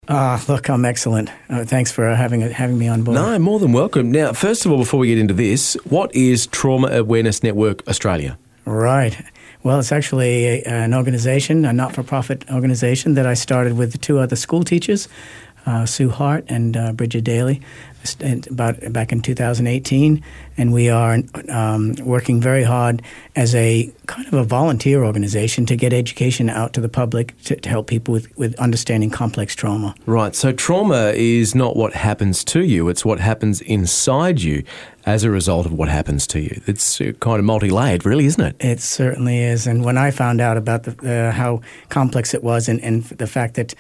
Look, I'm excellent. Thanks for having me on board. No, more than welcome. Now, first of all, before we get into this, what is Trauma Awareness Network Australia? Right. Well, it's actually an organization, a not-for-profit organization that I started with two other school teachers, Sue Hart and Bridget Daly, back in 2018, and we are working very hard as a kind of a volunteer organization to get education out to the public to help people with understanding complex trauma. Right, so trauma is not what happens to you, it's what happens inside you as a result of what happens to you. It's kind of multi-layered, really, isn't it? It certainly is, and when I found out about how complex it was and the fact that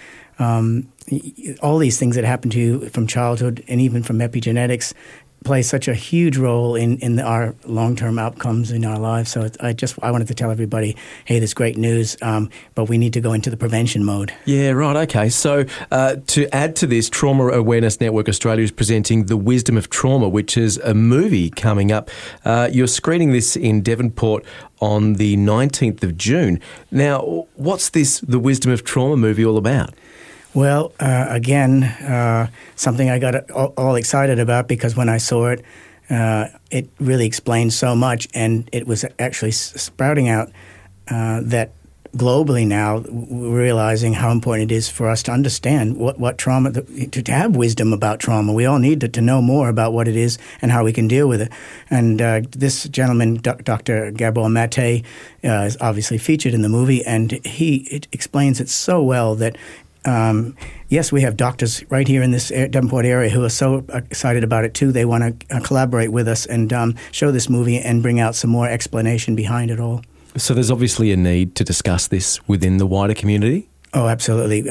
all these things that happen to you from childhood and even from epigenetics play such a huge role in our long-term outcomes in our lives. So I wanted to tell everybody, hey, there's great news, but we need to go into the prevention mode. Yeah, right, okay. So to add to this, Trauma Awareness Network Australia is presenting The Wisdom of Trauma, which is a movie coming up. You're screening this in Devonport on the 19th of June. Now, what's this The Wisdom of Trauma movie all about? Well, again, something I got all excited about because when I saw it, it really explained so much, and it was actually sprouting out that globally now we're realizing how important it is for us to understand what trauma, to have wisdom about trauma. We all need to know more about what it is and how we can deal with it. And this gentleman, Dr. Gabor Mate, is obviously featured in the movie, and he explains it so well that yes, we have doctors right here in this Devonport area who are so excited about it too. They want to collaborate with us and show this movie and bring out some more explanation behind it all. So there's obviously a need to discuss this within the wider community? Oh, absolutely.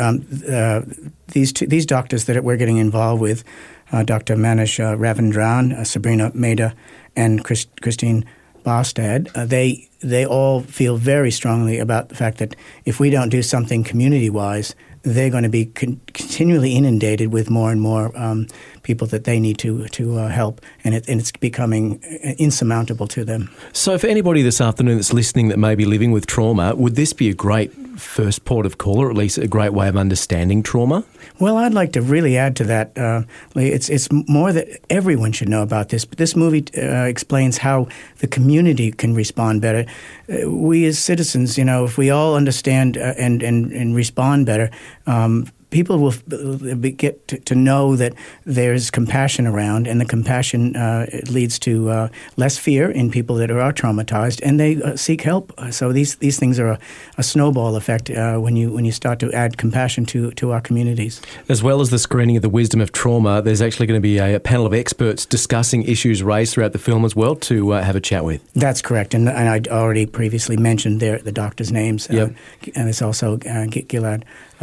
These doctors that we're getting involved with, Dr. Manish Ravindran, Sabrina Mehta, and Christine Bostad, they all feel very strongly about the fact that if we don't do something community-wise, they're going to be continually inundated with more and more people that they need to help, and it's becoming insurmountable to them. So for anybody this afternoon that's listening that may be living with trauma, would this be a great first port of call, or at least a great way of understanding trauma? Well, I'd like to really add to that. It's more that everyone should know about this. But this movie explains how the community can respond better. We as citizens, if we all understand and respond better, people will get to know that there's compassion around, and the compassion leads to less fear in people that are traumatized, and they seek help. So these things are a snowball effect when you start to add compassion to our communities. As well as the screening of The Wisdom of Trauma, there's actually going to be a panel of experts discussing issues raised throughout the film as well to have a chat with. That's correct, and I'd already previously mentioned the doctors' names. Yep. And there's also Gilad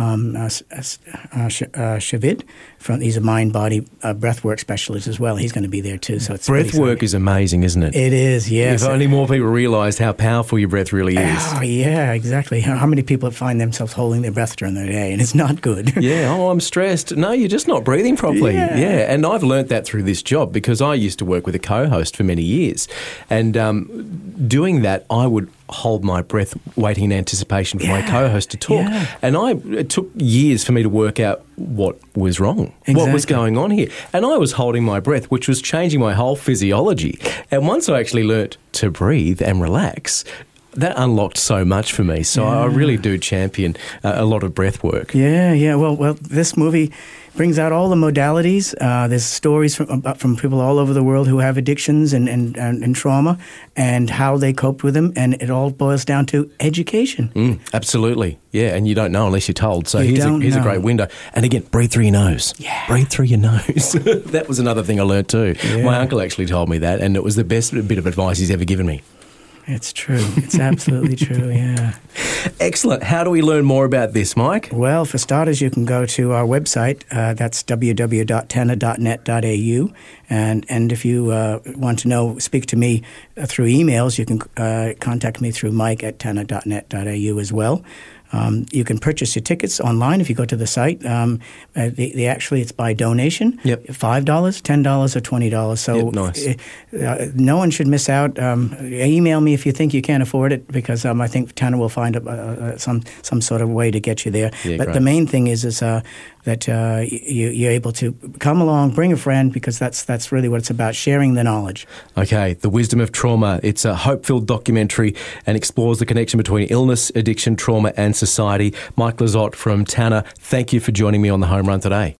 Shavid, he's a mind-body breathwork specialist as well. He's going to be there too. So it's breathwork is amazing, isn't it? It is, yes. If only more people realised how powerful your breath really is. Oh, yeah, exactly. How many people find themselves holding their breath during the day, and it's not good. Yeah, I'm stressed. No, you're just not breathing properly. Yeah, and I've learnt that through this job because I used to work with a co-host for many years. And doing that, I would hold my breath waiting in anticipation for my co-host to talk. Yeah. And it took years for me to work out what was wrong, exactly. What was going on here. And I was holding my breath, which was changing my whole physiology. And once I actually learnt to breathe and relax, that unlocked so much for me. So I really do champion a lot of breath work. Yeah. Well, this movie brings out all the modalities. There's stories from people all over the world who have addictions and trauma and how they coped with them, and it all boils down to education. Absolutely. Yeah, and you don't know unless you're told. So here's a great window. And again, breathe through your nose. Yeah. Breathe through your nose. That was another thing I learnt too. Yeah. My uncle actually told me that, and it was the best bit of advice he's ever given me. It's true. It's absolutely true, yeah. Excellent. How do we learn more about this, Mike? Well, for starters, you can go to our website. That's www.tanna.net.au. And if you want to speak to me through emails, you can contact me through mike@tanna.net.au as well. You can purchase your tickets online if you go to the site. Actually, it's by donation. Yep. $5, $10, or $20. So nice. No one should miss out. Email me if you think you can't afford it, because I think Tanna will find some sort of way to get you there. Yeah, but great. the main thing is that you're able to come along, bring a friend, because that's really what it's about, sharing the knowledge. Okay, The Wisdom of Trauma. It's a hope-filled documentary and explores the connection between illness, addiction, trauma and society. Mike Lizotte from Tanner, thank you for joining me on The Home Run today.